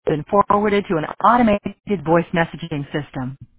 been forwarded to an automated voice messaging system.